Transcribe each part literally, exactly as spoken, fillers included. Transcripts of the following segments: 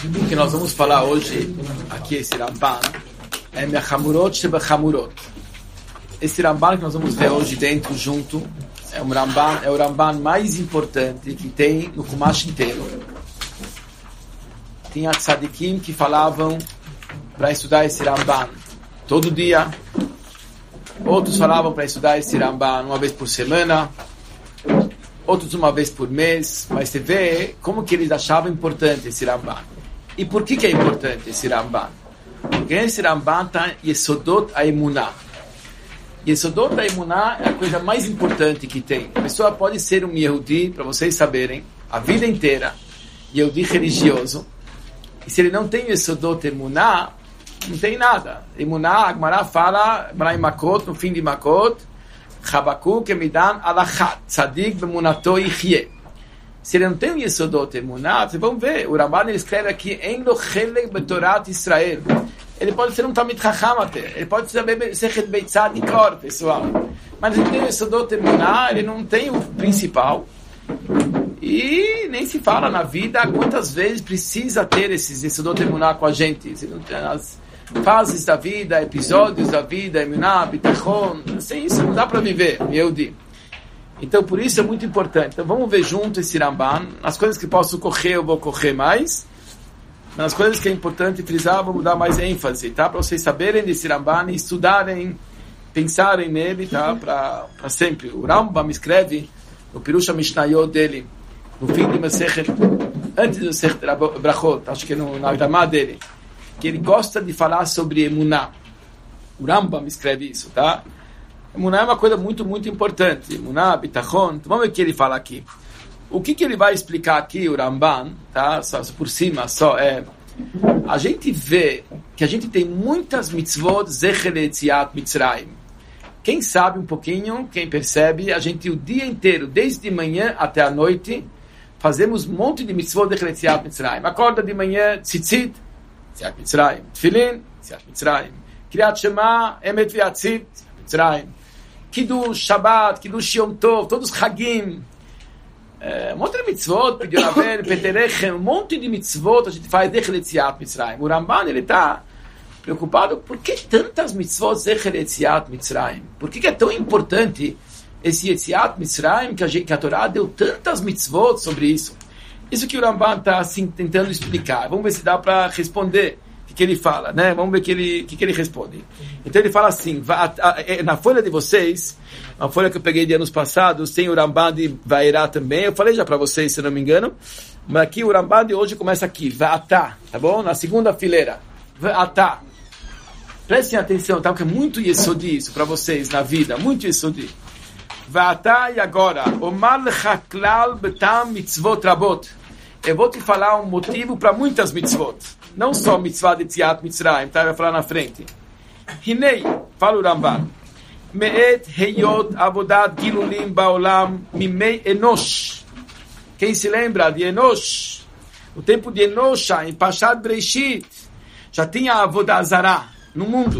O que nós vamos falar hoje, aqui esse Ramban, é Mechamurot Shebechamurot. Esse Ramban que nós vamos ver hoje dentro, junto, é, um Ramban, é o Ramban mais importante que tem no Chumash inteiro. Tinha tzadikim que falavam para estudar esse Ramban todo dia. Outros falavam para estudar esse Ramban uma vez por semana. Outros uma vez por mês. Mas você vê como que eles achavam importante esse Ramban. E por que que é importante esse Ramban? Porque esse Ramban está Yesodot HaEmunah. Yesodot HaEmunah é a coisa mais importante que tem. A pessoa pode ser um Yehudi, para vocês saberem, a vida inteira, Yehudi religioso. E se ele não tem Yesodot HaEmunah, não tem nada. Emunah, a Gemara fala, Gemara em Makot, no fim de Makot, Chabakuk emidan alachat, tzadik bemunato yichye. Se ele não tem o Yesodot HaEmunah, vocês vão ver, o Ramban ele escreve aqui, en lo chelek betorat Israel. Ele pode ser um Talmid Chacham até, ele pode saber Sechet Beitzah de cor, pessoal. Mas ele tem o Yesodot HaEmunah, ele não tem o principal. E nem se fala na vida quantas vezes precisa ter esses Yesodot HaEmunah com a gente. Se não tem as fases da vida, episódios da vida, Emunah, Bitachon, sem isso não dá para viver, Yehudi. Então por isso é muito importante. Então vamos ver junto esse Ramban. As coisas que posso correr, eu vou correr mais. Nas coisas que é importante frisar, vamos dar mais ênfase, tá? Para vocês saberem desse Ramban e estudarem, pensarem nele, tá? Para sempre. O Rambam escreve no Pirush HaMishnayot dele, no fim de Masechet, antes do Masechet Brachot, acho que no, na Akdamá dele, que ele gosta de falar sobre Emunah. O Rambam escreve isso, tá? Emunah é uma coisa muito, muito importante. Emunah, Bitachon. Então, vamos ver o que ele fala aqui. O que, que ele vai explicar aqui, o Ramban, tá? Só, só por cima, só é... A gente vê que a gente tem muitas mitzvot Zecher Yetziat Mitzrayim. Quem sabe um pouquinho, quem percebe, a gente o dia inteiro, desde de manhã até a noite, fazemos um monte de mitzvot Zecher Yetziat Mitzrayim. Acorda de manhã, tzitzit, Yetziat Mitzrayim. Tfilin, Yetziat Mitzrayim. Kriyat Shema, Emet V'Yatzit, Mitzrayim. Kiddush, Shabbat, Kiddush Yom Tov, todos os Hagim. Um monte de mitzvot, Pidyonavel, Peterechem, um monte de mitzvot a gente faz Zecher Yetziat Mitzrayim. O Ramban, ele está preocupado por que tantas mitzvot Zecher Yetziat Mitzrayim? Por que, que é tão importante esse Yetziat Mitzrayim que a, gente, que a Torá deu tantas mitzvot sobre isso? Isso que o Ramban está assim, tentando explicar. Vamos ver se dá para responder o que, que ele fala, né? Vamos ver o que ele, que, que ele responde. Então ele fala assim, na folha de vocês, a folha que eu peguei de anos passados, tem o Ramban de Vairá também. Eu falei já para vocês, se não me engano. Mas aqui o Ramban de hoje começa aqui, Va'atá, tá bom? Na segunda fileira, Va'atá. Prestem atenção, tá? Porque é muito Yesodi isso para vocês na vida, muito Yesodi. Va'atá e agora, Omar lechaklal betam mitzvot rabot. Eu vou te falar um motivo para muitas mitzvot. Não só mitzvah de Yetziat Mitzrayim, tá? Eu vou falar na frente. Hinei, fala o Ramban. Me'et heyot avodat gilulim baolam mimei Enosh. Quem se lembra de Enosh? O tempo de Enosh, em Pashat Breishit, já tinha avodah zará no mundo.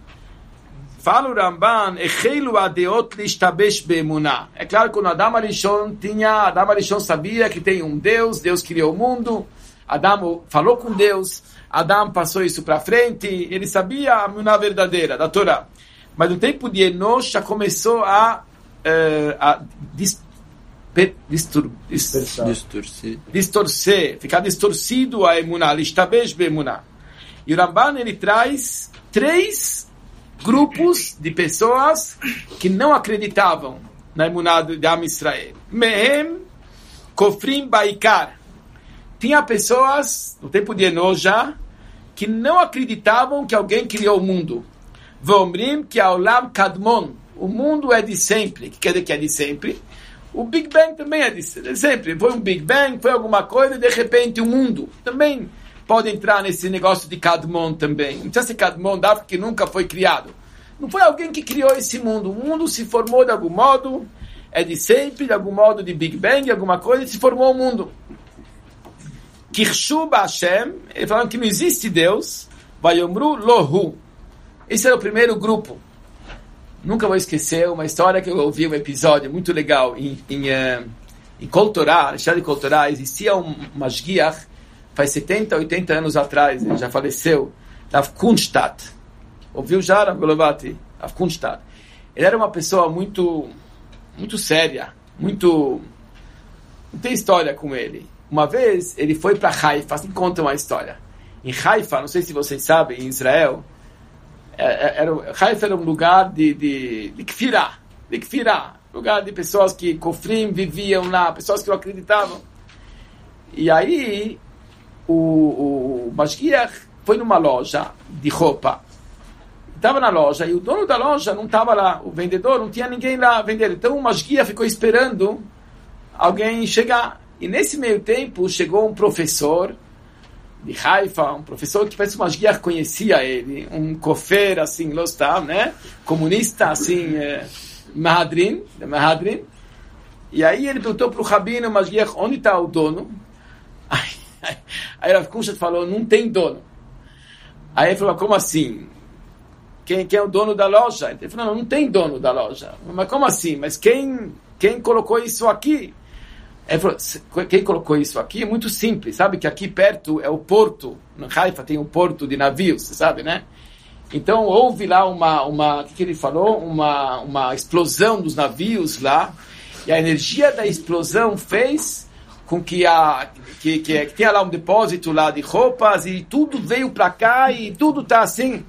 Fala o Ramban, Echeilu adeot lishtabesh be'emunah. É claro que quando Adam Arishon tinha, Adam Arishon sabia que tem um Deus, Deus criou o mundo, Adam falou com Deus, Adam passou isso para frente, ele sabia a emunah verdadeira da Torá. Mas no tempo de Enosh já começou a, uh, a dis, per, distur, dis, distorcer. distorcer, ficar distorcido a emunah, lishtabesh be'emunah. E o Ramban ele traz três grupos de pessoas que não acreditavam na emunah de Am Israel. Mehem kofrim baikar. Tinha pessoas, no tempo de Enosh já, que não acreditavam que alguém criou o mundo. Vomrim que Aulam Kadmon. O mundo é de sempre. O que quer dizer que é de sempre? O Big Bang também é de sempre. Foi um Big Bang, foi alguma coisa e de repente o mundo também pode entrar nesse negócio de Kadmon também. Não precisa ser Kadmon, dá porque nunca foi criado. Não foi alguém que criou esse mundo. O mundo se formou de algum modo, é de sempre, de algum modo de Big Bang, alguma coisa, e se formou o mundo. Kirshu Hashem, ele falando que não existe Deus, Vayomru Lohu. Esse era o primeiro grupo. Nunca vou esquecer uma história que eu ouvi, um episódio muito legal. Em, em, uh, em Kol Torah, na cidade de Kol Torah, existia um mashgiach faz setenta, oitenta anos atrás, ele já faleceu, Rav Kunstadt. Ouviu já, Rav Golovati? Rav Kunstadt. Ele era uma pessoa muito, muito séria, muito... Não tem história com ele. Uma vez, ele foi para Haifa, assim conta uma história. Em Haifa, não sei se vocês sabem, em Israel, era, Haifa era um lugar de, de, de Kfirá, de Kfirá, lugar de pessoas que Kofrim viviam lá, pessoas que não acreditavam. E aí, o, o Mashgiach foi numa loja de roupa, estava na loja, e o dono da loja não estava lá, o vendedor, não tinha ninguém lá vender. Então o Mashgiach ficou esperando alguém chegar. E nesse meio tempo, chegou um professor de Haifa, um professor que parece que o Mashgiach conhecia ele, um kofer, assim, Lostam, né? Comunista, assim, é, Mahadrin, Mahadrin. E aí ele perguntou para o Rabino, Mashgiach, onde está o dono? Aí, aí, aí Rav Kunstadt falou, não tem dono. Aí ele falou, como assim? Quem, quem é o dono da loja? Ele falou, não, não tem dono da loja. Mas como assim? Mas quem, quem colocou isso aqui? Ele falou, quem colocou isso aqui é muito simples, sabe que aqui perto é o porto, no Haifa tem um porto de navios, você sabe, né? Então houve lá uma, uma o que, que ele falou? Uma, uma explosão dos navios lá, e a energia da explosão fez com que, a, que, que, que tenha lá um depósito lá de roupas, e tudo veio para cá, e tudo tá assim.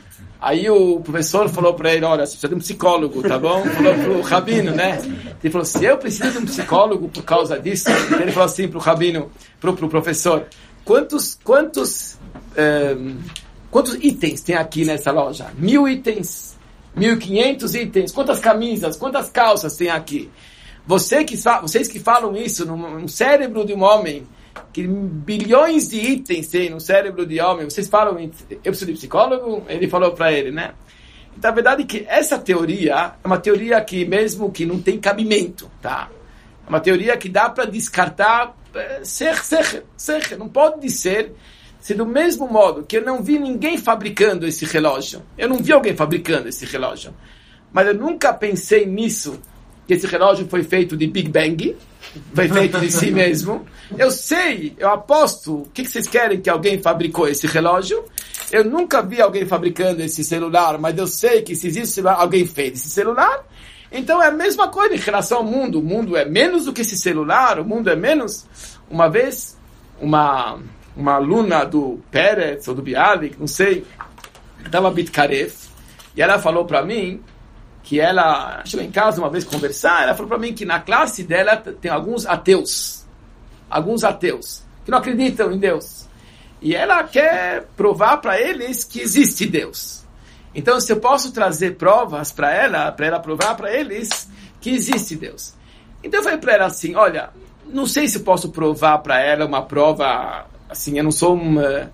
Aí o professor falou para ele, olha, você precisa de um psicólogo, tá bom? Falou pro Rabino, né? Ele falou, se eu preciso de um psicólogo por causa disso, ele falou assim pro Rabino, pro, pro professor, quantos, quantos, um, quantos itens tem aqui nessa loja? Mil itens, mil e quinhentos itens, quantas camisas, quantas calças tem aqui? Você que, vocês que falam isso no, no cérebro de um homem, que bilhões de itens tem no cérebro de homem, vocês falam, eu preciso de psicólogo? Ele falou para ele, né? Então, a verdade é que essa teoria é uma teoria que mesmo que não tem cabimento, tá? É uma teoria que dá para descartar, ser, ser, ser, não pode ser, se do mesmo modo que eu não vi ninguém fabricando esse relógio, eu não vi alguém fabricando esse relógio, mas eu nunca pensei nisso, que esse relógio foi feito de Big Bang, foi feito de si mesmo. Eu sei, eu aposto, o que, que vocês querem que alguém fabricou esse relógio? Eu nunca vi alguém fabricando esse celular, mas eu sei que se existe celular, alguém fez esse celular. Então é a mesma coisa em relação ao mundo. O mundo é menos do que esse celular, o mundo é menos. Uma vez, uma, uma aluna do Peretz ou do Bialik, não sei, estava Bitkaref, e ela falou para mim que ela chegou em casa uma vez conversar, ela falou para mim que na classe dela tem alguns ateus, alguns ateus, que não acreditam em Deus. E ela quer provar para eles que existe Deus. Então, se eu posso trazer provas para ela, para ela provar para eles que existe Deus. Então, eu falei para ela assim, olha, não sei se eu posso provar para ela uma prova, assim, eu não sou um,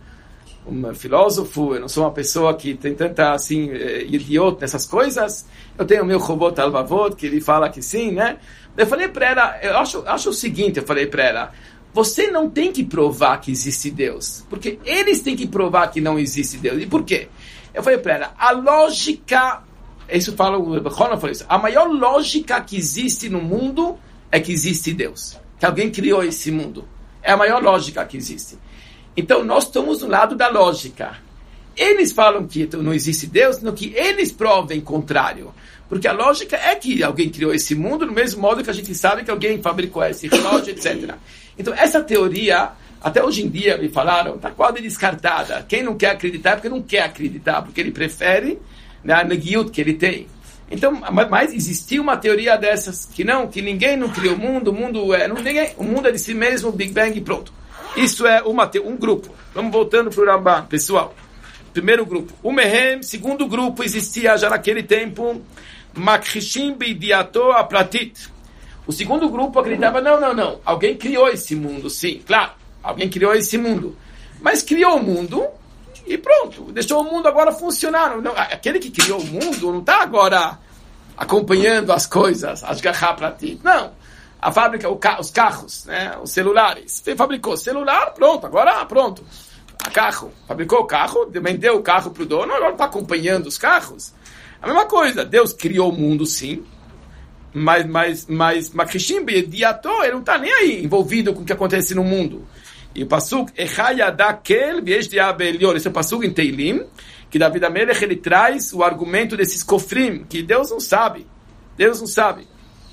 um filósofo, eu não sou uma pessoa que tem tanta, assim, idiota nessas coisas. Eu tenho o meu robô Alvavot, que ele fala que sim, né? Eu falei para ela, eu acho, acho o seguinte, eu falei para ela, você não tem que provar que existe Deus, porque eles têm que provar que não existe Deus. E por quê? Eu falei para ela, a lógica, isso fala o Bechona, falou isso, a maior lógica que existe no mundo é que existe Deus, que alguém criou esse mundo. É a maior lógica que existe. Então nós estamos do lado da lógica. Eles falam que não existe Deus, no que eles provem contrário. Porque a lógica é que alguém criou esse mundo, do mesmo modo que a gente sabe que alguém fabricou esse relógio, etcétera. Então, essa teoria, até hoje em dia, me falaram, está quase descartada. Quem não quer acreditar é porque não quer acreditar, porque ele prefere, né, a negiut que ele tem. Então, mas existiu uma teoria dessas, que não, que ninguém não criou o mundo, o mundo é, não, ninguém, o mundo é de si mesmo, Big Bang e pronto. Isso é uma, um grupo. Vamos voltando para o Rambam, pessoal. Primeiro grupo. O Mehem, segundo grupo, existia já naquele tempo, Makhishim Bidiato Apratit. O segundo grupo acreditava, não, não, não, alguém criou esse mundo, sim, claro, alguém criou esse mundo. Mas criou o mundo e pronto, deixou o mundo agora funcionar. Não, aquele que criou o mundo não está agora acompanhando as coisas, as garras Pratit. Não, a fábrica, o ca- os carros, né, os celulares. Ele fabricou celular, pronto, agora pronto. A carro, fabricou o carro, vendeu o carro para o dono, agora está acompanhando os carros. A mesma coisa, Deus criou o mundo, sim, mas mas mas Makhishim Bediato, ele não está nem aí envolvido com o que acontece no mundo. E o Pasuk, Echayadakel Vieshdiabelior, esse é o Pasuk em Teilim, que David Amelech, ele traz o argumento desses cofrim, que Deus não sabe. Deus não sabe.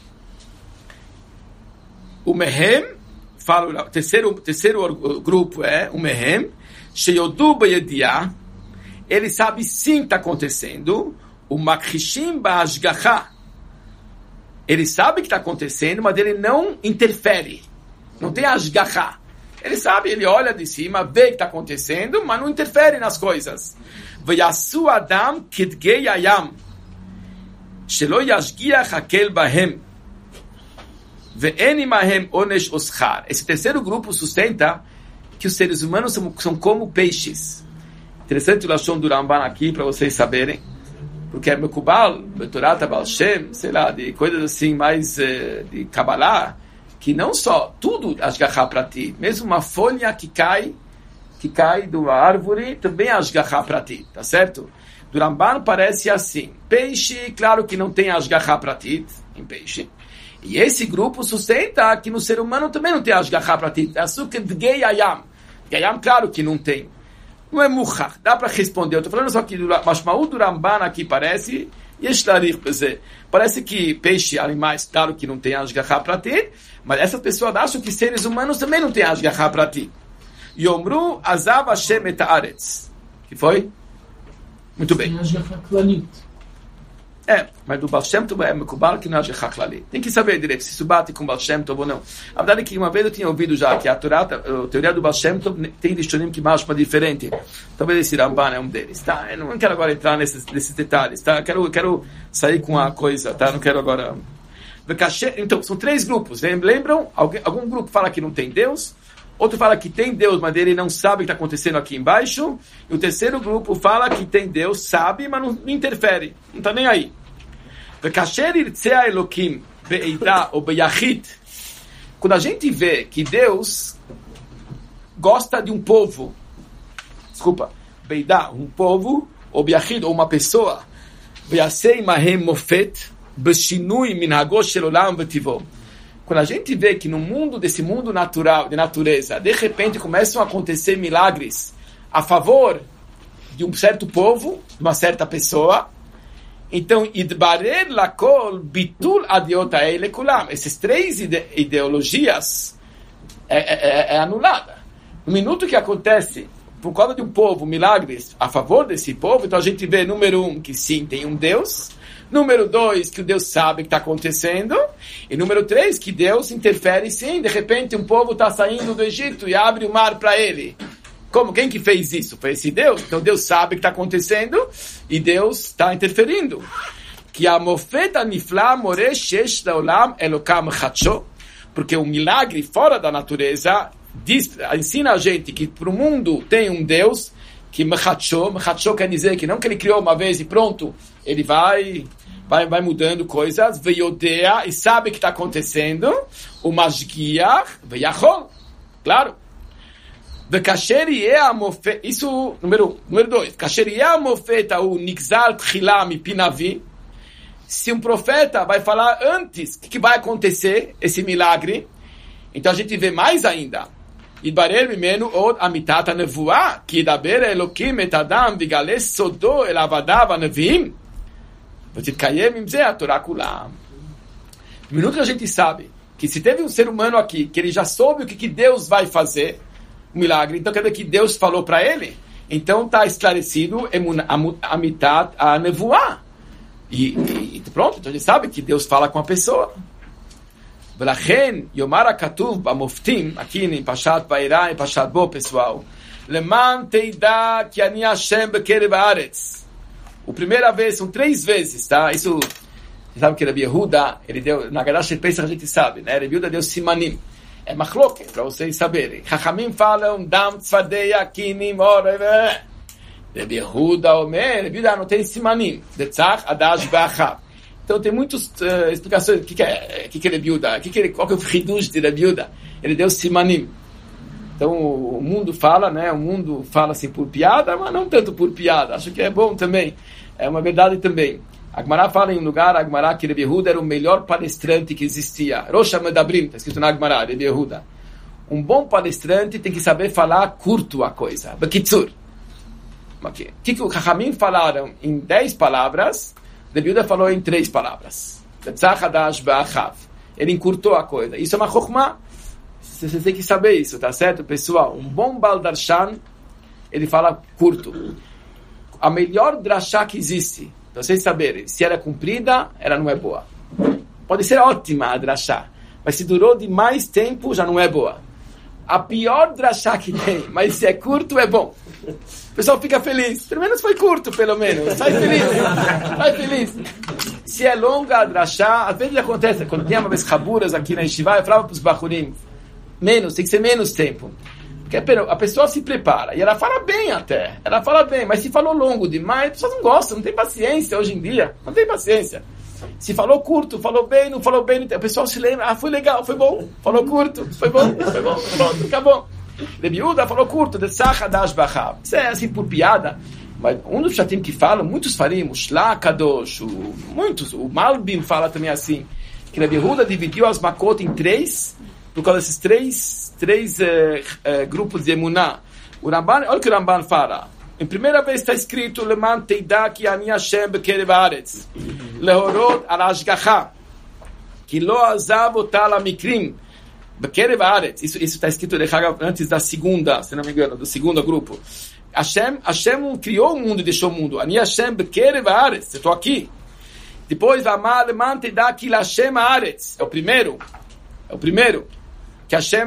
O Mehem, fala, o terceiro, terceiro grupo é o Mehem, Sheyodu Bayediah, ele sabe sim que está acontecendo, o Makhishim Ba'ashgacha, ele sabe que está acontecendo, mas ele não interfere, não tem Ashgacha. Ele sabe, ele olha de cima, vê que está acontecendo, mas não interfere nas coisas. Vayasu Adam Kidgei Ayam, Shelo Yashgiach Hakel Bahem, Ve'eni Mahem Onesh Oschar. Esse terceiro grupo sustenta que os seres humanos são, são como peixes. Interessante o Lashon do Ramban aqui, para vocês saberem, porque é Mekubal, Betorata Baal Shem, sei lá, de coisas assim mais eh, de Kabbalah, que não só tudo Ashgacha para ti, mesmo uma folha que cai, que cai de uma árvore, também é Ashgacha para ti, tá certo? Do Ramban parece assim, peixe, claro que não tem Ashgacha para ti, em peixe, e esse grupo sustenta que no ser humano também não tem Ashgacha para ti, açúcar de Gei Ayam, Ayam claro que não tem, não é Muchach, dá para responder, eu estou falando só que o Mashmaú do Ramban aqui parece, parece que peixe, animais, claro que não tem Ashgacha para ti, mas essas pessoas acham que seres humanos também não têm Ashgacha para ti. Yomru Azav Hashem et haaretz. Que foi? Muito bem. Tem Ashgacha Klalit. É, mas do Baal Shem Tov é Mekubal que não é Ashgacha Klalit. Tem que saber direito se isso bate com o Baal Shem Tov ou não. A verdade é que uma vez eu tinha ouvido já que a Torá, a teoria do Baal Shem Tov tem Rishonim que machma diferente. Talvez esse Ramban é um deles. Tá? Eu não quero agora entrar nesses, nesses detalhes. Tá? Eu quero, eu quero sair com a coisa. Tá? Não quero agora... Então, são três grupos. Lembram? Alguém, algum grupo fala que não tem Deus, outro fala que tem Deus, mas ele não sabe o que está acontecendo aqui embaixo, e o terceiro grupo fala que tem Deus, sabe, mas não, não interfere, não está nem aí. Quando a gente vê que Deus gosta de um povo, desculpa, Beidá, um povo, ou Biachid, ou uma pessoa, Veyasei Mahem Mofet, quando a gente vê que no mundo desse mundo natural, de natureza, de repente começam a acontecer milagres a favor de um certo povo, de uma certa pessoa, então idbarer lakol bitul adiot haele kulam, essas três ide- ideologias é, é, é anulada. No minuto que acontece por causa de um povo milagres a favor desse povo, então a gente vê número um que sim tem um Deus. Número dois, que o Deus sabe o que está acontecendo. E número três, que Deus interfere sim. De repente um povo está saindo do Egito e abre o mar para ele. Como? Quem que fez isso? Foi esse Deus. Então Deus sabe o que está acontecendo e Deus está interferindo. Que a mofeta nifla more shesh laolam elokam chacho. Porque o milagre fora da natureza diz, ensina a gente que para o mundo tem um Deus que mechacho, mechacho quer dizer que não que ele criou uma vez e pronto, ele vai... Vai, vai mudando coisas, veiodea, e sabe o que está acontecendo, o mashgiach, veiachol, claro. Isso, número um. Número dois, o nixal tchilam pinavi, se um profeta vai falar antes o que, que vai acontecer, esse milagre, então a gente vê mais ainda. Idbarer mimenu od amitata nevuah, ki idaber elokim et adam vigales sodo el avadav anevim, no minuto que a gente sabe que se teve um ser humano aqui, que ele já soube o que, que Deus vai fazer, um milagre, então quer dizer que Deus falou para ele, então está esclarecido a mitad, a nevoá. E, e pronto, então a gente sabe que Deus fala com a pessoa. Velachen, Yomar HaKatuv Bamoftim, aqui em Pashat Vairá, em Pashat Bo, pessoal, Leman teida ki ani Hashem bekerev haaretz. O primeira vez, são três vezes, tá? Isso, você sabe que Rabi Yehuda, ele deu, na verdade, pensa, a gente sabe, né? Rabi Yehuda deu simanim. É machloket, para vocês saberem. Chachamim falam, dam tzvadeia, kinim, ora, Rabi Yehuda, omer, Rabi Yehuda não tem simanim. Detzach, adash, be'achav. Então tem muitas uh, explicações. O que, que é, que que é Rabi Yehuda? Que que ele, qual que é o hidush de Rabi Yehuda? Ele deu simanim. Então o mundo fala, né? O mundo fala assim por piada, mas não tanto por piada. Acho que é bom também. É uma verdade também. A Gemara fala em um lugar, a Gemara, que Rabi Yehuda era o melhor palestrante que existia. Rosh Medabrim, está escrito na Gemara, Rabi Yehuda. um bom palestrante tem que saber falar curto a coisa. Bekitzur. O que, que o Chachamim falaram em dez palavras, Rebbe Yehuda falou em três palavras. Ele encurtou a coisa. Isso é uma chokhmah. Você tem que saber isso, tá certo, pessoal? Um bom Baal Darshan, ele fala curto. A melhor drashá que existe, para vocês saberem, se ela é comprida, ela não é boa. Pode ser ótima a drashá, mas se durou de mais tempo, já não é boa. A pior drashá que tem, mas se é curto, é bom. O pessoal fica feliz. Pelo menos foi curto, pelo menos. Sai feliz. Sai feliz. Se é longa a drashá, às vezes acontece. Quando tinha uma vez raburas aqui na Yeshiva, eu falava para os bachurim, menos, tem que ser menos tempo. Porque a pessoa se prepara. E ela fala bem até. Ela fala bem, mas se falou longo demais, as pessoas não gostam, não tem paciência hoje em dia. Não tem paciência. Se falou curto, falou bem, não falou bem, o pessoal se lembra, ah, foi legal, foi bom. Falou curto, foi bom, foi bom, pronto, acabou. Rebbe Yehuda falou curto, de Sacha das Bachav. Isso é assim por piada. Mas um dos chatim que falam, muios farim, o Shlach Kadosh, muitos, o Malbim fala também assim, que Rebbe Yehuda dividiu as Makot em três, por causa desses três, três eh, eh, grupos de Emuná. O Ramban, olha o que o Ramban fala. Em primeira vez está escrito, Leman teidá ki ani Hashem bekerev haaretz, lehorot al hashgacha, ki lo azav otal amikrim, bekerev haaretz. Isso está escrito antes da segunda, se não me engano, do segundo grupo. Hashem, Hashem criou o mundo e deixou o mundo. Ani Hashem bekerev haaretz, eu estou aqui. Depois, Leman teidá ki Hashem haaretz, é o primeiro. É o primeiro. Que Hashem,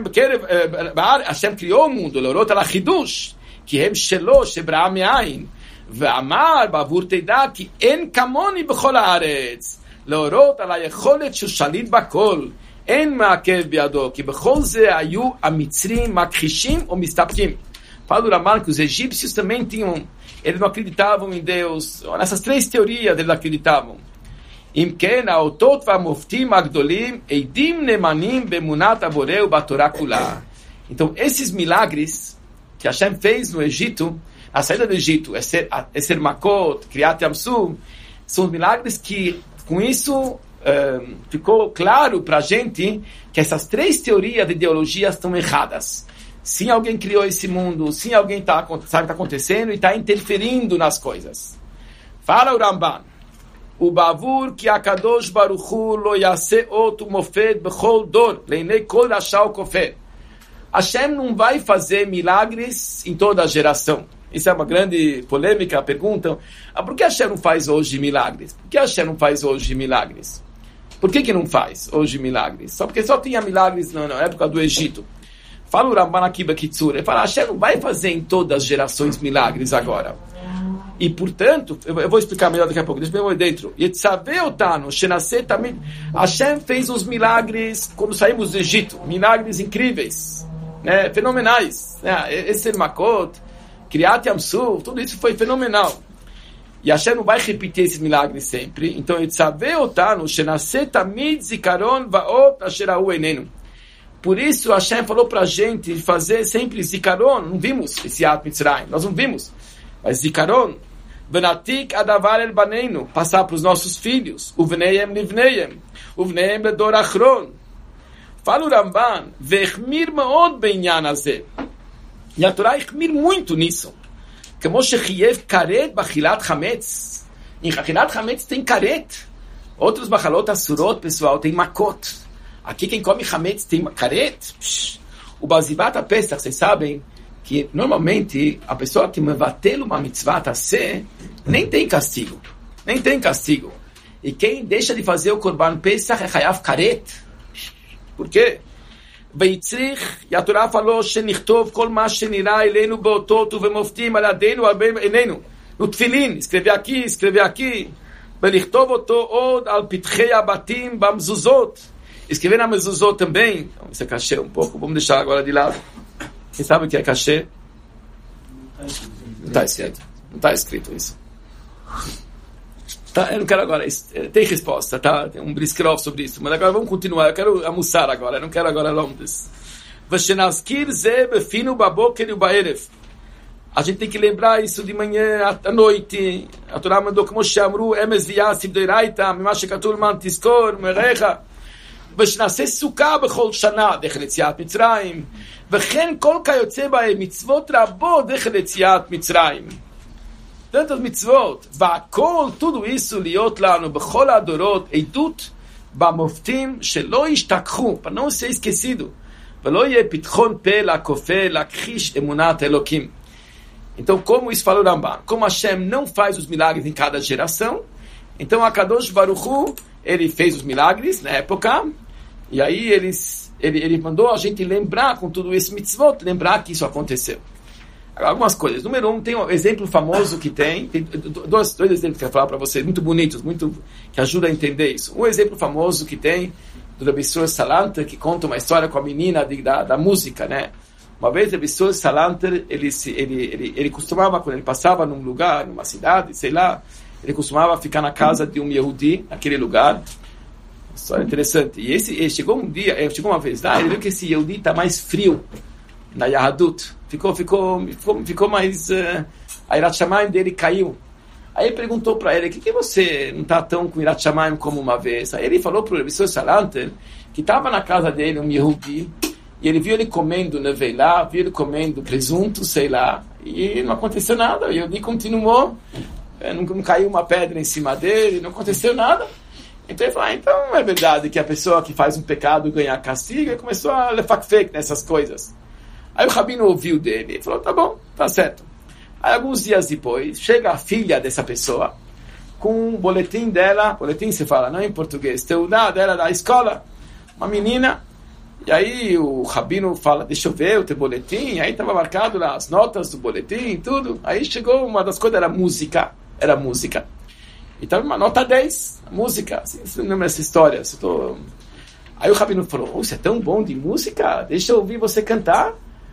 Hashem criou o mundo, Leorot al Chidush, que hem shelo shebra me'ain, ve'amar bavur teidá ki en kamoni bechol haaretz, Leorot al hayecholet shel shalit bakol, en ma'akev biado, ki bechol ze hayu hamitzrim makchishim ou mistapkim. Fala o Ramban que os egípcios também tinham, eles não acreditavam em Deus. Nessas três teorias eles acreditavam. אם כן, האותות והמופתים הגדולים עדים נאמנים באמונת הבורא ובתורה כולה. Então, esses milagres que Hashem fez no Egito, a saída do Egito, Eser Makot, Kriyat Yamsuf, são milagres que, com isso, um, ficou claro para a gente que essas três teorias de ideologia estão erradas. Sim, alguém criou esse mundo, sim, alguém tá, sabe o que está acontecendo e está interferindo nas coisas. Fala o Ramban. O bavur que a Kadosh Baruch Hu lo yase otu mofed bechol dor leinei kol rashau kofer. Hashem não vai fazer milagres em toda a geração. Isso é uma grande polêmica, perguntam. Ah, por que Hashem não faz hoje milagres? Por que Hashem não faz hoje milagres? Por que que não faz hoje milagres? Só porque só tinha milagres na, na época do Egito. Fala o Ramban aqui, Bekitzur, ele fala, Hashem não vai fazer em todas as gerações milagres agora. E, portanto, eu vou explicar melhor daqui a pouco, deixa eu ver dentro. Hashem fez os milagres quando saímos do Egito, milagres incríveis, né, fenomenais. Né, Eser Makot, Kriyat Yamsuf, tudo isso foi fenomenal. E Hashem não vai repetir esses milagres sempre. Então, por isso, Hashem falou para a gente fazer sempre Zikaron. Não vimos esse Yat Mitzrayim, nós não vimos. Mas Zikaron, Venatik adavar el baneinu, passar para os nossos filhos, Uvneiem livneiem, Uvneiem ledor achron. Fala o Ramban, Vechmir maod beinyan hazeh. E a Torá echmir muito nisso. Como shechiev karet bachilat chametz. Em bachilat chametz tem karet. Outros bachalot asurot, pessoal, tem makot. Aqui quem come chametz tem karet. Psh. O Bazibat HaPesach, vocês sabem, que normalmente a pessoa que mevatel uma mitzvah taseh nem tem castigo, nem tem castigo. E quem deixa de fazer o Korban Pesach é chayav karet. Por quê? Veitzrich, e a Torá falou, shenichtov kol ma shenirá eleinu beotot uvemoftim aladeinu albem enenu. No Tfilin, escrever aqui, escrever aqui. Velichtov oto od al pitchei abatim bamzuzot. Escrever na mezuzot também. Então, isso é cachê um pouco, vamos deixar agora de lado. Quem sabe o que é cachê? Não está escrito. Não está escrito isso. Tá, eu não quero agora. Tem resposta, tá? Tem um briskrov sobre isso. Mas agora vamos continuar. Eu quero almoçar agora. Eu não quero agora Londres. A gente tem que lembrar isso de manhã à noite. A Torá mandou como chamru, emes viasim doiraita, mimash katul man tiskor, merecha. ושנעשה סוכה בכל שנה, דרך ליציאת מצרים, וכן כל כיוצא בהם מצוות רבות דרך ליציאת מצרים. tantas מצוות, והכל, tudo isso להיות לנו בכל הדורות, עדות במופתים שלא ישתכחו, para não ser esquecido, ולא יהיה פתחון פה לכופה, להכחיש אמונת אלוקים. Então, como isso falou Rambam, como Hashem não faz os milagres em cada geração, então a Kadosh Baruch Hu, ele fez os milagres na época, e aí eles, ele, ele mandou a gente lembrar com tudo esse mitzvot, lembrar que isso aconteceu. Agora, algumas coisas. Número um, tem um exemplo famoso que tem, tem dois, dois exemplos que eu quero falar para vocês, muito bonitos, muito, que ajudam a entender isso. Um exemplo famoso que tem, do Rabbi Sur Salanter, que conta uma história com a menina de, da, da música, né? Uma vez, Rabbi Sur Salanter, ele, ele, ele, ele costumava, quando ele passava num lugar, numa cidade, sei lá, ele costumava ficar na casa de um Yehudi, naquele lugar. História interessante. E esse, ele chegou um dia, chegou uma vez lá, ele viu que esse Yehudi está mais frio na Yahadut. Ficou, ficou, ficou, ficou mais... Uh, a Irat Shamayim dele caiu. Aí ele perguntou para ele, por que, que você não está tão com Irat Shamayim como uma vez? Aí ele falou para o Rabbi Sur Salanter que estava na casa dele um Yehudi, e ele viu ele comendo neveilá, viu ele comendo presunto, sei lá, e não aconteceu nada. O Yehudi continuou, não, não caiu uma pedra em cima dele, não aconteceu nada. Então ele falou, ah, então é verdade que a pessoa que faz um pecado ganha castigo, e começou a lefak nessas coisas. Aí o rabino ouviu dele e falou, tá bom, tá certo. Aí alguns dias depois, chega a filha dessa pessoa com um boletim dela, boletim se fala, não em português, teudá dela da escola, uma menina. E aí o rabino fala, deixa eu ver o teu boletim. Aí estava marcado lá as notas do boletim e tudo. Aí chegou, uma das coisas era música, era música. E estava uma nota dez, música. Assim, você não lembra essa história? Você tô... Aí o rabino falou, oh, você é tão bom de música, deixa eu ouvir você cantar.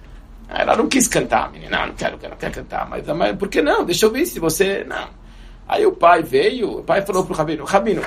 Aí ela não quis cantar, menina, não, não quero, não quero cantar. Mas, mas por que não? Deixa eu ver se você... Não. Aí o pai veio, o pai falou para o rabino, rabino,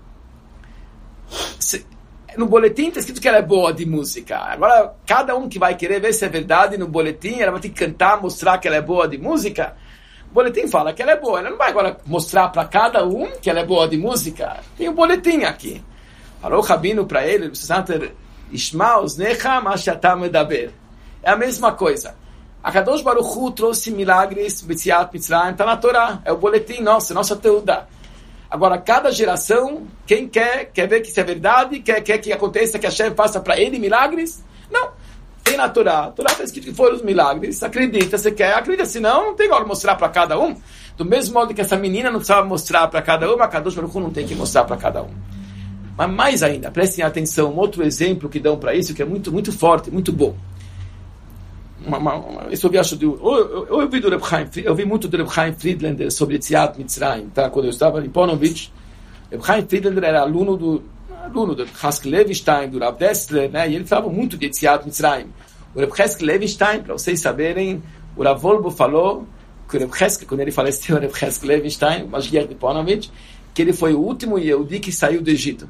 se... no boletim está escrito que ela é boa de música. Agora, cada um que vai querer ver se é verdade no boletim, ela vai ter que cantar, mostrar que ela é boa de música. O boletim fala que ela é boa. Ela não vai agora mostrar para cada um que ela é boa de música. Tem um boletim aqui. Falou o rabino para ele, Ishma oznecha ma she'ata medaber. É a mesma coisa. A Kadosh Baruch Hu trouxe milagres, B'tziat Mitzrayim, está na Torá. É o boletim nosso, nossa teudá. Agora, cada geração, quem quer, quer ver que isso é verdade, quer, quer que aconteça, que a Hashem faça para ele milagres? Não. Tem na Torá. A Torá está escrito que foram os milagres. Acredita, você quer, acredita. Senão, não tem hora de mostrar para cada um. Do mesmo modo que essa menina não precisava mostrar para cada um, a Kadosh Baruch Hu não tem que mostrar para cada um. Mas mais ainda, prestem atenção, um outro exemplo que dão para isso, que é muito, muito forte, muito bom. Uma, uma, uma, isso eu acho de, eu, eu, eu, vi do Reb Chaim, eu vi muito do Reb Chaim Friedlander sobre Yetziat Mitzrayim, tá? Quando eu estava em Ponovitch, Reb Chaim Friedlander era aluno do aluno do Haskell Levinstein, do Rav Dessler, né? E ele falava muito de Yetziat Mitzrayim. O Reb Haskell Levinstein, para vocês saberem, o Rav Wolbo falou que o Reb Haskell, quando ele faleceu, o Reb Haskell Levinstein, o Mashiach de Ponovitch, que ele foi o último Yehudi que saiu do Egito.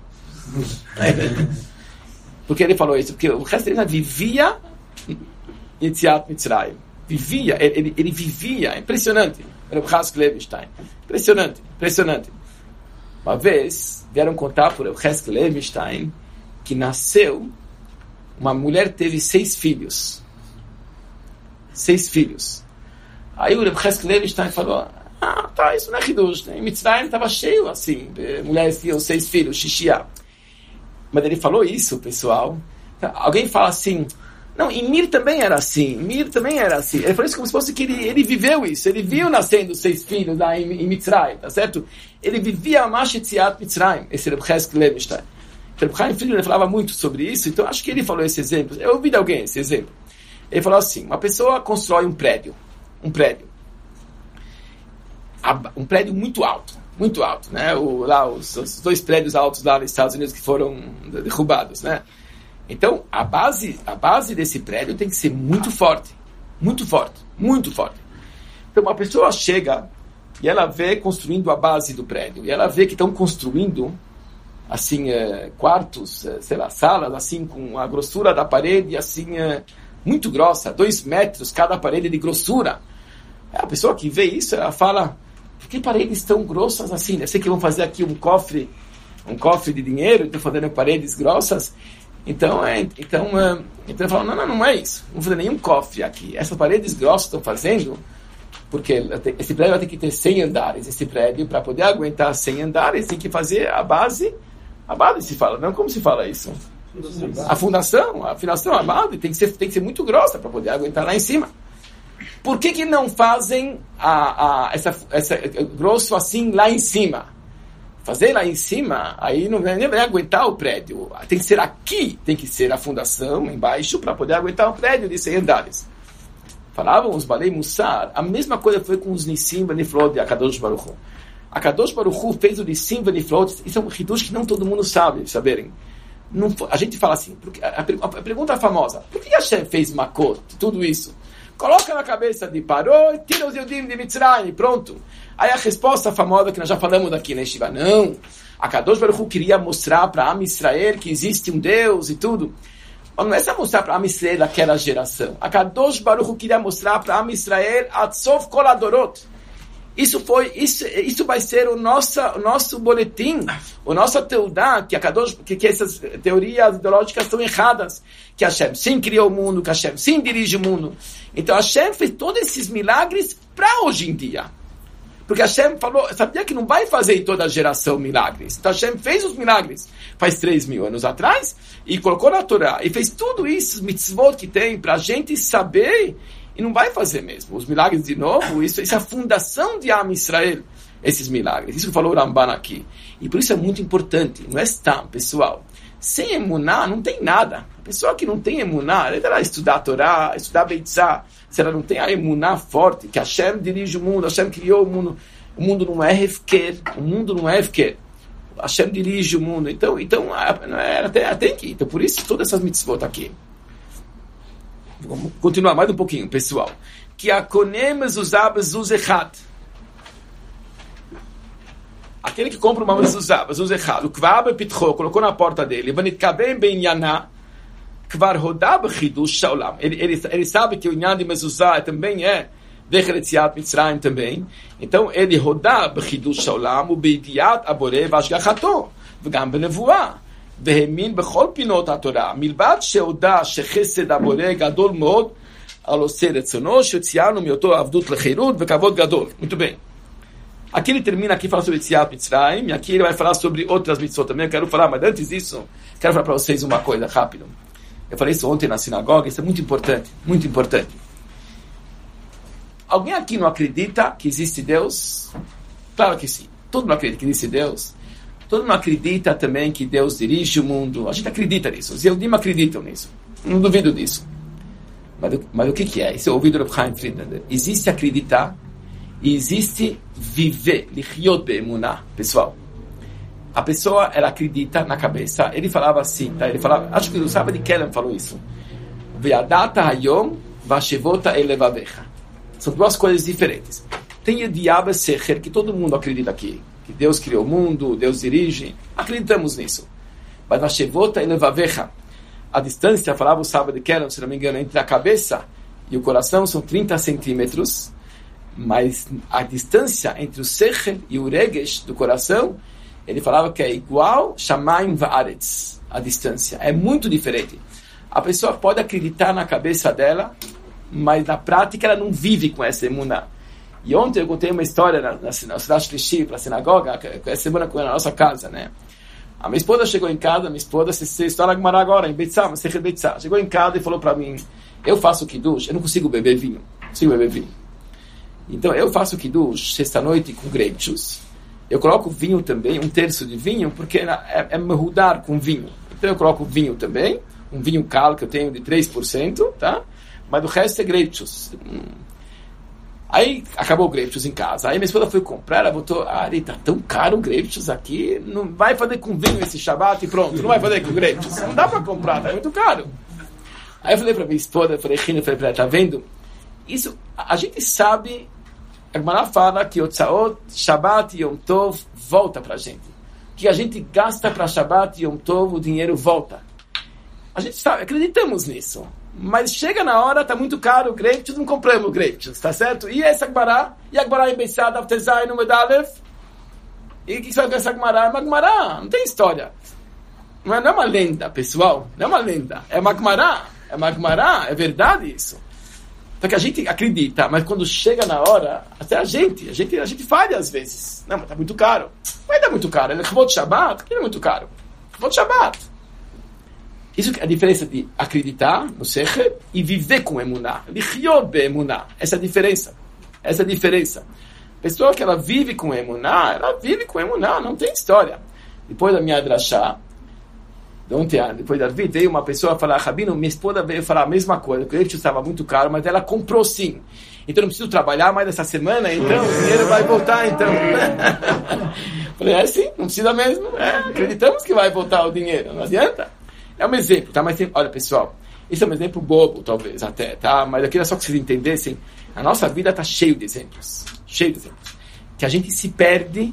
Porque ele falou isso? Porque o Haskell vivia Yetziat Mitzrayim. Vivia, ele, ele vivia, é impressionante. Reb Haskell Levinstein. Impressionante, impressionante. Uma vez, vieram contar por Reb Haskell Levinstein que nasceu, uma mulher teve seis filhos. Seis filhos. Aí o Reb Haskell Levinstein falou, ah, tá, isso não é Hidush. Em Mitzrayim estava cheio, assim, mulheres tinham seis filhos, Shishia. Mas ele falou isso, pessoal. Alguém fala assim, não, em Mir também era assim, Mir também era assim. Ele falou isso como se fosse que ele, ele viveu isso, ele viu nascendo seis filhos lá em, em Mitzrayim, tá certo? Ele vivia a Mashetziat Mitzrayim, esse Reb Haskell Levinstein. O Reb Chaim Friedlander falava muito sobre isso, então acho que ele falou esse exemplo. Eu ouvi de alguém esse exemplo. Ele falou assim, uma pessoa constrói um prédio, um prédio, um prédio muito alto, muito alto, né? O, lá, os, os dois prédios altos lá nos Estados Unidos que foram derrubados, né? Então, a base, a base desse prédio tem que ser muito forte. Muito forte. Muito forte. Então, uma pessoa chega e ela vê construindo a base do prédio. E ela vê que estão construindo, assim, é, quartos, é, sei lá, salas, assim, com a grossura da parede, assim, é, muito grossa. Dois metros cada parede de grossura. A pessoa que vê isso, ela fala, por que paredes tão grossas assim? Eu sei que vão fazer aqui um cofre, um cofre de dinheiro, estou fazendo paredes grossas. Então, é, então, é, então eu falo, não, não, não é isso. Não vou fazer nenhum cofre aqui. Essas paredes grossas estão fazendo, porque esse prédio vai ter que ter cem andares. Esse prédio, para poder aguentar cem andares, tem que fazer a base. A base se fala, não? Como se fala isso? A fundação, a fundação, a base tem que ser, tem que ser muito grossa para poder aguentar lá em cima. Por que que não fazem a, a, essa, essa grosso assim lá em cima? Fazer lá em cima, aí não vai, nem vai aguentar o prédio. Tem que ser aqui, tem que ser a fundação embaixo para poder aguentar o prédio de cem andares. Falavam os Balei Mussar, a mesma coisa foi com os Nissim Beniflot de Akadosh Baruch Hu. Akadosh Baruch Hu fez o Nissim Beniflot, isso é um hidush que não todo mundo sabe, saberem. Não, a gente fala assim, porque a, a, a pergunta famosa, por que Hashem fez Makot, tudo isso? Coloca na cabeça de Paró e tira os Yudim de Mitzrayim, pronto. Aí a resposta famosa que nós já falamos aqui na Yeshiva, não. A Kadosh Baruch Hu queria mostrar para Am Israel que existe um Deus e tudo. Mas não é só mostrar para Am Israel daquela geração. A Kadosh Baruch Hu queria mostrar para Am Israel Atzov Kol Adorot. Isso foi, isso, isso vai ser o nosso, o nosso boletim, o nosso teudá, que, a Kadosh, que, que essas teorias ideológicas estão erradas, que Hashem sim criou o mundo, que Hashem sim dirige o mundo. Então Hashem fez todos esses milagres para hoje em dia. Porque Hashem falou, sabia que não vai fazer em toda a geração milagres. Então Hashem fez os milagres faz três mil anos atrás, e colocou na Torá, e fez tudo isso, mitzvot que tem, para a gente saber. E não vai fazer mesmo. Os milagres de novo, isso, isso é a fundação de Am Israel, esses milagres. Isso que falou o Ramban aqui. E por isso é muito importante. Não é stam, pessoal. Sem emuná, não tem nada. A pessoa que não tem emuná, ela vai estudar a Torá, estudar Beitzá. Se ela não tem a emuná forte, que Hashem dirige o mundo, Hashem criou o mundo. O mundo não é hefker. O mundo não é hefker. Hashem dirige o mundo. Então, então ela tem, ela tem que. Então, por isso, todas essas mitzvot aqui. Vamos continuar mais um pouquinho, pessoal. Que a konemes usar bezuz echad. Aquele que compra uma mezuzá, bezuz echad, o kvar bepitcho, colocou na porta dele, vanitkabem ben yaná, kvar rodá bechidush shaolam. Ele, ele, ele sabe que o inyan de mezuzá também é dechetziat mitzrayim também. Então, ele rodá bechidush shaolam, o beidiat abore vashgachato, vgam benevuah. והאמין בכל פינות התורה, מלבד שהודע שחסד הבורא גדול מאוד, על עושה רצונו, שציינו מאותו עבדות לחירות וכבוד גדול. Muito bem. Aqui ele termina aqui falando sobre Tziat Mitzrayim, e aqui ele vai falar sobre outras mitzvot também. Eu quero falar, mas antes disso, quero falar para vocês uma coisa, rápido. Eu falei isso ontem na sinagoga, isso é muito importante, muito importante. Alguém aqui não acredita que existe Deus? Claro que sim. Todo mundo acredita que existe Deus. Todo mundo acredita também que Deus dirige o mundo. A gente acredita nisso. Os Yehudim acreditam nisso. Não duvido disso. Mas, mas o que, que é? Isso é ouvido do Chaim Friedlander. Existe acreditar e existe viver. Lichiot be'emunah. Pessoal, a pessoa, ela acredita na cabeça. Ele falava assim, tá? Ele falava, acho que o Saba de Kelem falou isso. Ve'adata hayom vashevota elevavecha. São duas coisas diferentes. Tem o diabo secher, que todo mundo acredita aqui. Que Deus criou o mundo, Deus dirige, acreditamos nisso. Mas na Shevota e Levavecha, a distância, falava o sábado de Keren, se não me engano, entre a cabeça e o coração são trinta centímetros, mas a distância entre o Sechel e o Regesh do coração, ele falava que é igual Shamayim Va'aretz, a distância. É muito diferente. A pessoa pode acreditar na cabeça dela, mas na prática ela não vive com essa emuná. E ontem eu contei uma história na, na, na cidade de Shlishi, para a sinagoga, essa semana na nossa casa, né? A minha esposa chegou em casa, minha esposa, se história Gemara agora, em Beitzá, mas em Beitzá, chegou em casa e falou para mim, eu faço kiddush, eu não consigo beber vinho, não consigo beber vinho. Então eu faço kiddush sexta-noite com grape juice, eu coloco vinho também, um terço de vinho, porque é, é mehudar com vinho. Então eu coloco vinho também, um vinho calo que eu tenho de três por cento, tá? Mas o resto é grape juice. Hum. Aí acabou o grape juice em casa. Aí minha esposa foi comprar, ela botou, Ari, tá tão caro o grape juice aqui, não vai fazer com vinho esse Shabbat e pronto, não vai fazer com grape juice. Não dá pra comprar, tá muito caro. Aí eu falei pra minha esposa, eu falei, Rina, eu falei pra ela, tá vendo? Isso, a, a gente sabe, a Gemara fala que o Tzaot, Shabbat e Yom Tov volta pra gente. Que a gente gasta pra Shabbat e Yom Tov, o dinheiro volta. A gente sabe, acreditamos nisso. Mas chega na hora, tá muito caro o grape juice, não compramos o grape juice, tá certo? E essa Agbará, e a Agbará em Beissá, Daftezai, no Medalev, E o que você vai pensar com Gemara? É uma Gemara, não tem história. Não é, não é uma lenda, pessoal. Não é uma lenda. É uma Gemara. É uma Gemara. É verdade isso. Só que a gente acredita, mas quando chega na hora, até a gente, a gente, a gente falha às vezes. Não, mas tá muito caro. Vai dar muito caro. Ele acabou de Shabbat, que é muito caro. Acabou de Shabbat. Isso é a diferença de acreditar no Secher e viver com Emuná. Lichiyot be'emuná. Essa é a diferença. Essa é a diferença. A pessoa que ela vive com Emuná, ela vive com Emuná, não tem história. Depois da minha drachá, ontem, depois da vida, veio uma pessoa falar, Rabino, minha esposa veio falar a mesma coisa, que o leite estava muito caro, mas ela comprou sim. Então não preciso trabalhar mais essa semana, então o dinheiro vai voltar, então. Falei, é sim, não precisa mesmo. É, acreditamos que vai voltar o dinheiro, não adianta. É um exemplo, tá? Mas tem, olha, pessoal, esse é um exemplo bobo, talvez, até, tá? Mas eu queria só que vocês entendessem, a nossa vida está cheio de exemplos, cheio de exemplos. Que a gente se perde,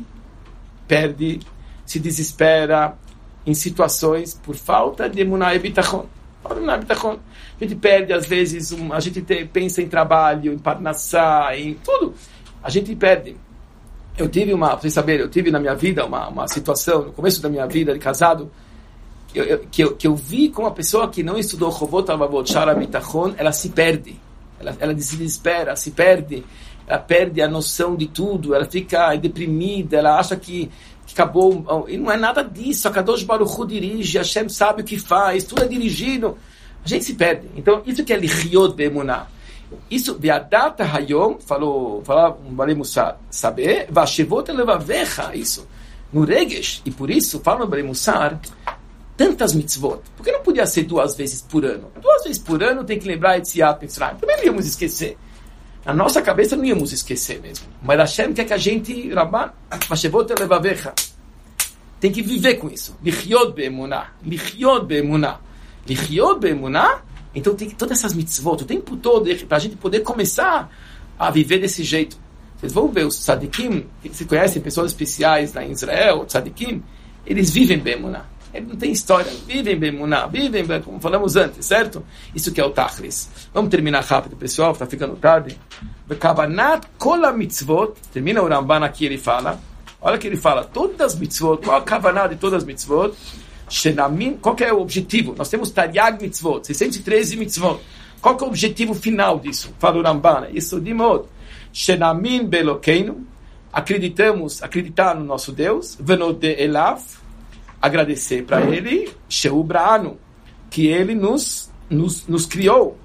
perde, se desespera em situações por falta de emuná e bitachon. Falta de emuná e bitachon. A gente perde, às vezes, um, a gente te, pensa em trabalho, em parnassá, em tudo. A gente perde. Eu tive uma, pra vocês saberem, eu tive na minha vida uma, uma situação, no começo da minha vida de casado, Eu, eu, que, eu, que eu vi com uma pessoa que não estudou Chovot Avavot Shara Bitachon, ela se perde, ela, ela se desespera, se perde, ela perde a noção de tudo, ela fica deprimida, ela acha que, que acabou, e não é nada disso, a Kadosh Baruch Hu dirige, Hashem sabe o que faz, tudo é dirigido, a gente se perde. Então isso que é Lichiyot be'emuná. Isso, Ve'adata Hayom, falou, falou um Balei Mussar, saber, Vashevot elevavecha, isso, no Regesh, e por isso, fala no Balei Mussar, tantas mitzvot. Por que não podia ser duas vezes por ano? Duas vezes por ano tem que lembrar Etziat Mitzrayim. Também não íamos esquecer. Na nossa cabeça não íamos esquecer mesmo. Mas Hashem quer que a gente, Rabban, Vashevot elevavecha, tem que viver com isso. Lichiyot be'emuná. Lichiyot be'emuná. Lichiyot be'emuná. Então tem que, todas essas mitzvot, o tempo todo, para a gente poder começar a viver desse jeito. Vocês vão ver os tzadikim, vocês conhecem pessoas especiais lá em Israel, tzadikim, eles vivem be'emuná. Ele não tem história, vivem bem Muná, vivem bem, como falamos antes, certo? Isso que é o Tachlis. Vamos terminar rápido, pessoal, está ficando tarde. Vekavanat kol mitzvot, termina o Ramban aqui, ele fala, olha que ele fala, todas as mitzvot, qual a kavanat de todas as mitzvot? Shenamin, qual que é o objetivo? Nós temos Taryag mitzvot, seiscentos e treze mitzvot. Qual que é o objetivo final disso? Fala o Ramban, isso de modo. Shenamin belokeinu, acreditamos, acreditar no nosso Deus, venode elav, agradecer para ele, Sheu Bra'anu, que ele nos, nos, nos criou.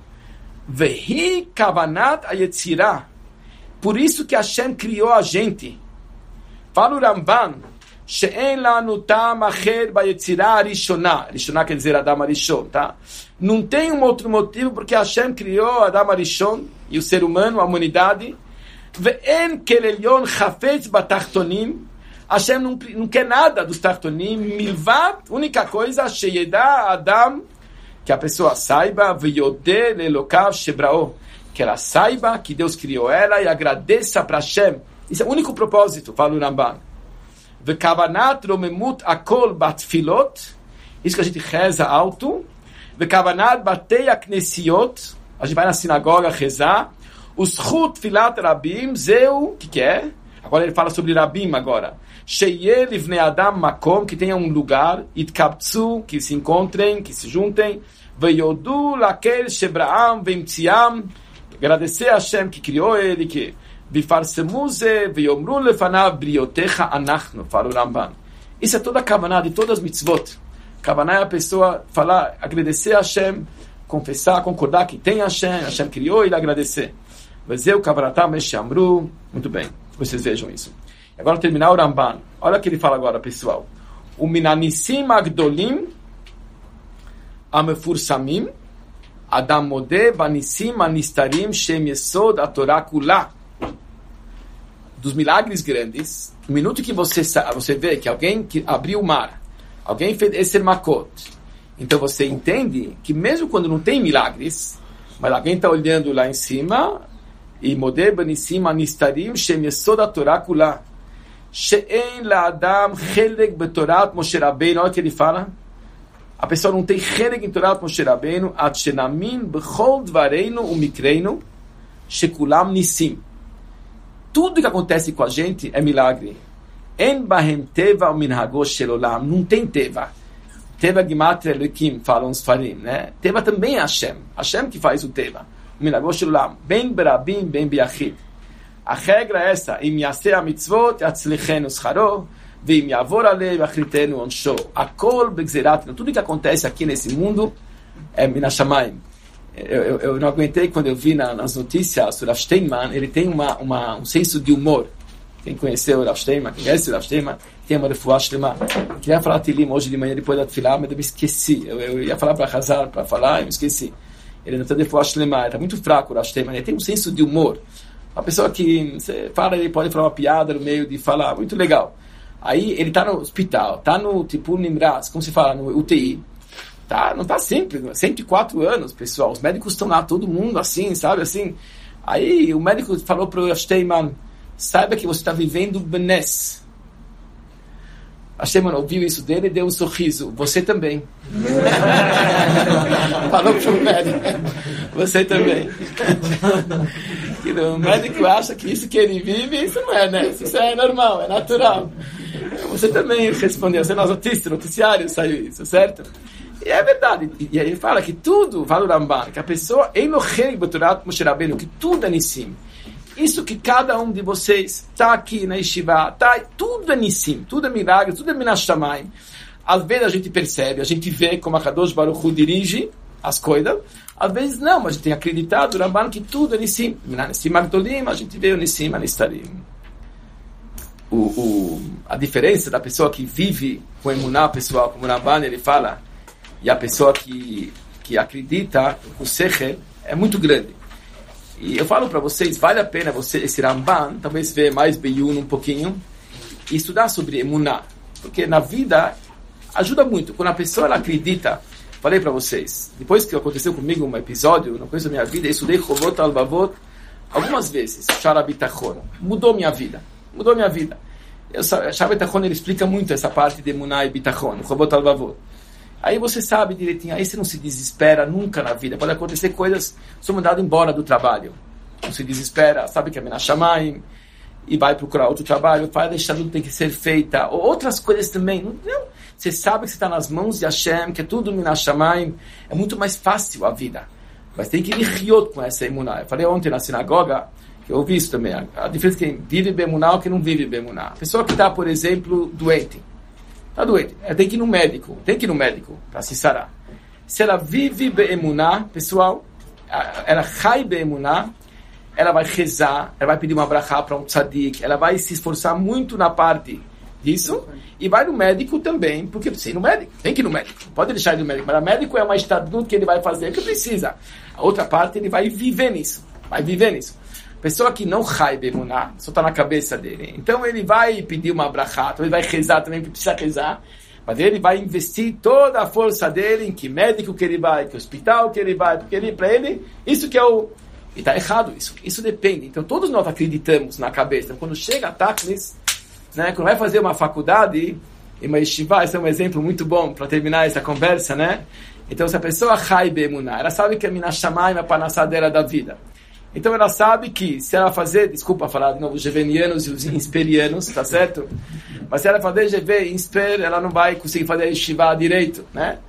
Vehi kavanat ayetzirah. Por isso que Hashem criou a gente. Fala o Ramban, She'en lanu tam acher bayetzirah arishonah. Arishonah quer dizer Adam Arishon, tá? Não tem um outro motivo porque Hashem criou Adam Arishon e o ser humano, a humanidade. Ve'en kelelion chafetz batachtonim. Hashem não, não quer nada dos Tartonim, milvad, única coisa, sheyedá Adam, que a pessoa saiba, veyodeh lelokav shebraô, que ela saiba que Deus criou ela e agradeça para Hashem. Isso é o único propósito, fala o Ramban. Vekavanat romemut akol batfilot, isso que a gente reza alto. Vekavanat batei aknesiot, a gente vai na sinagoga rezar. Uschut filat rabim, zeu, o que que é? Agora ele fala sobre Rabim agora. Sheye livnei Adam makom, que tenha um lugar, itkabtsu, que se encontrem, que se juntem, veyodu lakel shebraam vemtziam, agradecer a Hashem que criou ele, que vifarsemuze veyomru lefanav briotecha anachnu, fala o Ramban. Isso é toda a kavanah de todas as mitzvot. Kavanah é a pessoa falar, agradecer a Hashem, confessar, concordar que tem Hashem, Hashem criou ele, agradecer. Vezeu kavanatam eshamru, muito bem. Vocês vejam isso. Agora terminar o Ramban. Olha o que ele fala agora, pessoal. O minanissim agdolim amefursamim adam modeh banissim anistarim shem yesod atorá kulá. Dos milagres grandes, no minuto que você você vê que alguém que abriu o mar, alguém fez Eser Makot, então você entende que mesmo quando não tem milagres, mas alguém está olhando lá em cima, e modeh banissim anistarim shem yesod atorá kulá. She'en la'adam chelek betorat Moshe Rabbeinu. Olha o que ele fala. A pessoa não tem chelek em Torat Moshe Rabbeinu. At shenamin bechol dvareinu umikreinu shekulam nissim. Tudo que acontece com a gente é milagre. En bahem teva minhagos shelolam. Não tem teva. Teva Gimatria Elohim, falam os farim, né? Teva também é Hashem. Hashem que faz o teva. Minhagos shelolam. Ben berabim, ben biachid. A regra é essa. Im yaseh ha-mitzvot, yatzlichenu scharo, veim yavor alei, yachritenu onsho. Akol begzerat. Tudo que acontece aqui nesse mundo é minashamayim. Eu, eu, eu não aguentei quando eu vi na, nas notícias sobre Rav Steinman. Ele tem uma, uma, um senso de humor. Quem conheceu o Rav Steinman, quem conhece o Rav Steinman, tem uma refuah shlema. Eu queria falar Tilim hoje de manhã depois da tefilá, mas eu me esqueci. Eu, eu ia falar para Hazar, para falar, eu me esqueci. Ele não tem refuah shlema, ele está muito fraco o Rav Steinman. Ele tem um senso de humor. Uma pessoa que você fala, ele pode falar uma piada no meio de falar, muito legal. Aí ele está no hospital, está no tipo Nimraz, como se fala, no U T I. Tá, não está simples, cento e quatro anos, pessoal. Os médicos estão lá, todo mundo assim, sabe, assim. Aí o médico falou para o Steinman, saiba que você está vivendo Benes. A Steinman ouviu isso dele e deu um sorriso. Você também. Falou para o médico. Você também. O médico acha que isso que ele vive, isso não é, né? Isso é normal, é natural. Você também respondeu. Você é noticiário, noticiário saiu isso, certo? E é verdade. E aí ele fala que tudo, fala o Ramban, que a pessoa, que tudo é Nissim. Isso que cada um de vocês está aqui na Yeshiva, tá, tudo é Nissim, tudo é milagre, tudo é Minashamayim. Às vezes a gente percebe, a gente vê como a Kadosh Baruch Hu dirige as coisas, às vezes não, mas a gente tem acreditado, o Ramban, que tudo é Nissim. Nissim Agdolim, a gente vê o Nissim Anistarim. O, o, a diferença da pessoa que vive com emuná, pessoal, como o Ramban, ele fala, e a pessoa que, que acredita, o Sechel, é muito grande. E eu falo para vocês, vale a pena você, esse Ramban, talvez ver mais Beyun um pouquinho, e estudar sobre emuná. Porque na vida, ajuda muito. Quando a pessoa ela acredita, falei para vocês, depois que aconteceu comigo um episódio, uma coisa da minha vida, eu estudei Chovot Alvavot algumas vezes, Shara Bitachon. Mudou minha vida. Mudou minha vida. Shara Bitachon, ele explica muito essa parte de emuná e Bitachon, Chovot Alvavot. Aí você sabe direitinho, aí você não se desespera nunca na vida. Pode acontecer coisas, você é mandado embora do trabalho. Não se desespera, sabe que é Minashamayim, e vai procurar outro trabalho, vai deixar tudo tem que ser feita. Ou outras coisas também. Não, você sabe que você está nas mãos de Hashem, que é tudo Minashamayim. É muito mais fácil a vida. Mas tem que ir riot com essa emuná. Eu falei ontem na sinagoga, que eu ouvi isso também. A diferença é quem vive bemuná ou quem não vive bemuná. A pessoa que está, por exemplo, doente. Está doente, ela tem que ir no médico, tem que ir no médico para se sarar. Se ela vive be'emuná, pessoal, ela chai be'emuná, ela vai rezar, ela vai pedir uma brachá para um tzadik, ela vai se esforçar muito na parte disso, e vai no médico também, porque precisa ir no médico, tem que ir no médico, pode deixar ir no médico, mas o médico é uma estatuto que ele vai fazer que precisa. A outra parte, ele vai viver nisso, vai viver nisso. Pessoa que não chai bemuná, só está na cabeça dele. Então ele vai pedir uma brachá, ele vai rezar também, porque precisa rezar, mas ele vai investir toda a força dele em que médico que ele vai, que hospital que ele vai, porque ele, para ele, isso que é o... E está errado isso, isso depende. Então todos nós acreditamos na cabeça. Então, quando chega a Tachlis, né, quando vai fazer uma faculdade, em uma yeshiva, esse é um exemplo muito bom para terminar essa conversa, né? Então se a pessoa chai bemuná, ela sabe que a Minashamayim é a panassadeira da vida. Então ela sabe que se ela fazer, desculpa falar de novo, os gevenianos e os insperianos, tá certo? Mas se ela fazer G V insper, ela não vai conseguir fazer yeshiva direito, né?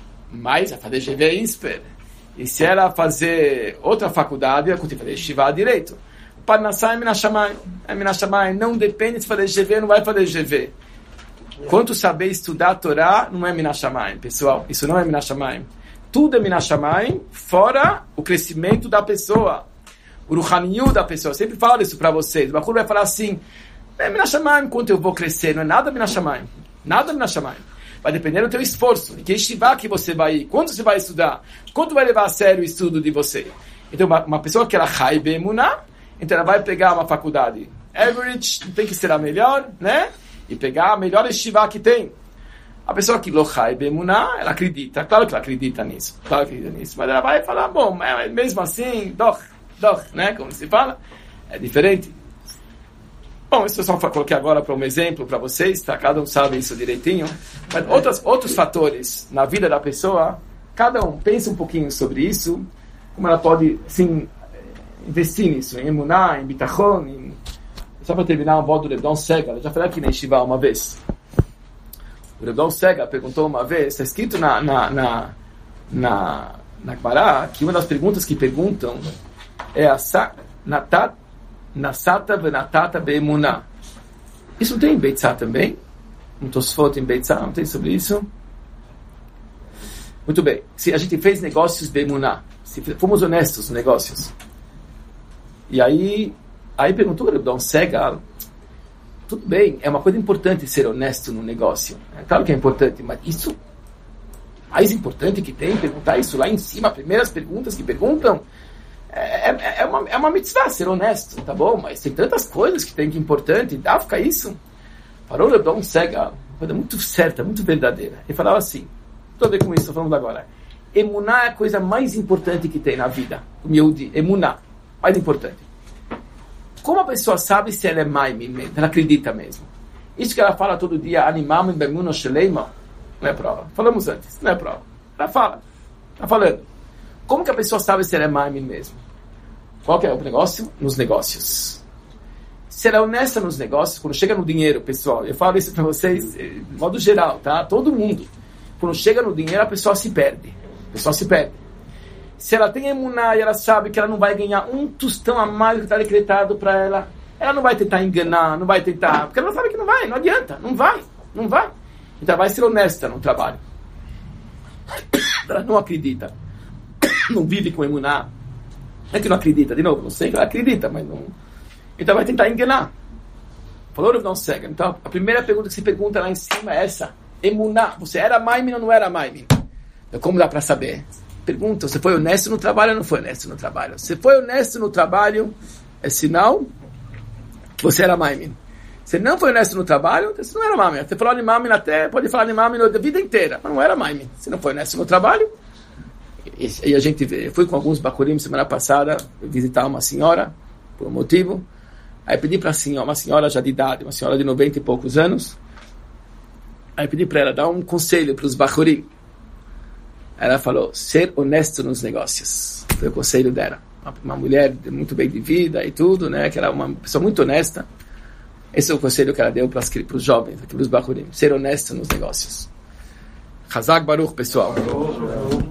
Mas ela fazer G V insper. E se ela fazer outra faculdade, ela consegue fazer yeshiva direito. Parnassá é Minashamayim. É Minashamayim. Não depende de fazer G V, não vai fazer G V. Quanto saber estudar a Torá, não é Minashamayim, pessoal. Isso não é Minashamayim. Tudo é Minashamayim, fora o crescimento da pessoa. O Ruhaniyu da pessoa. Eu sempre falo isso para vocês. O Bakul vai falar assim, é Minashamayim quanto eu vou crescer. Não é nada Minashamayim. Nada Minashamayim. Vai depender do teu esforço. E que yeshiva que você vai ir. Quanto você vai estudar. Quanto vai levar a sério o estudo de você. Então, uma, uma pessoa que ela chai bemuná, então ela vai pegar uma faculdade average, tem que ser a melhor, né? E pegar a melhor yeshiva que tem. A pessoa que lo chai bemuná, ela acredita. Claro que ela acredita nisso. Claro que acredita nisso. Mas ela vai falar, bom, mesmo assim, doch. Doch, né? Como se fala, é diferente. Bom, isso eu só coloquei agora para um exemplo para vocês, tá? Cada um sabe isso direitinho. Mas outras, outros fatores na vida da pessoa, cada um pensa um pouquinho sobre isso, como ela pode, assim, investir nisso, em emuná, em bitachon, em Só para terminar, uma volta do Rebdon Segal. Eu já falei aqui na Yeshiva uma vez. O Rebdon Segal perguntou uma vez, está escrito na na na na, na Gemara, que uma das perguntas que perguntam é a Natat Nasata venatata beemunah. Isso não tem em Beitzá também? Um Tosfot em Beitzá, não tem sobre isso? Muito bem. Se a gente fez negócios beemunah, se fomos honestos nos negócios, e aí aí perguntou o Rebdon Segal, tudo bem, é uma coisa importante ser honesto no negócio. É claro que é importante, mas isso mais importante que tem, perguntar isso lá em cima, primeiras perguntas que perguntam, é, é, é, uma, é uma mitzvah ser honesto, tá bom? Mas tem tantas coisas que tem que é importante, dá ficar isso. Falou o Rebdon Segal, uma coisa muito certa, muito verdadeira. Ele falava assim, tudo a ver com isso, estou falando agora. Emuná é a coisa mais importante que tem na vida. O Yehudi, Emuná, mais importante. Como a pessoa sabe se ela é Maimim mesmo, ela acredita mesmo? Isso que ela fala todo dia, Animam Bemuno Sheleima, não é prova. Falamos antes, não é prova. Ela fala, está falando. Como que a pessoa sabe se ela é Maimim mesmo? Qual que é o negócio? Nos negócios. Se ela é honesta nos negócios, quando chega no dinheiro, pessoal, eu falo isso para vocês de modo geral, tá? Todo mundo. Quando chega no dinheiro, a pessoa se perde. A pessoa se perde. Se ela tem emuná e ela sabe que ela não vai ganhar um tostão a mais do que está decretado para ela, ela não vai tentar enganar, não vai tentar, porque ela sabe que não vai, não adianta, não vai, não vai. Então ela vai ser honesta no trabalho. Ela não acredita, não vive com emuná. Não é que não acredita, de novo, não sei que ela acredita, mas não. Então vai tentar enganar. Falou ou não segue? Então a primeira pergunta que se pergunta lá em cima é essa: emuná, você era Maimim ou não era Maimim? Então como dá para saber? Pergunta, você foi honesto no trabalho ou não foi honesto no trabalho? Se foi honesto no trabalho, é sinal que você era Maimim. Se não foi honesto no trabalho, você não era Maimim. Você falou de Maimim até, pode falar de Maimim a vida inteira, mas não era Maimim. Se não foi honesto no trabalho, e, e a gente vê, eu fui com alguns bacurim semana passada, visitar uma senhora, por um motivo, aí pedi para a senhora, uma senhora já de idade, uma senhora de noventa e poucos anos, aí pedi para ela dar um conselho para os bacurim. Ela falou, ser honesto nos negócios. Foi o conselho dela. Uma, uma mulher muito bem de vida e tudo, né? Que era uma pessoa muito honesta. Esse é o conselho que ela deu para os jovens, para os bachurim. Ser honesto nos negócios. Chazak Baruch, pessoal.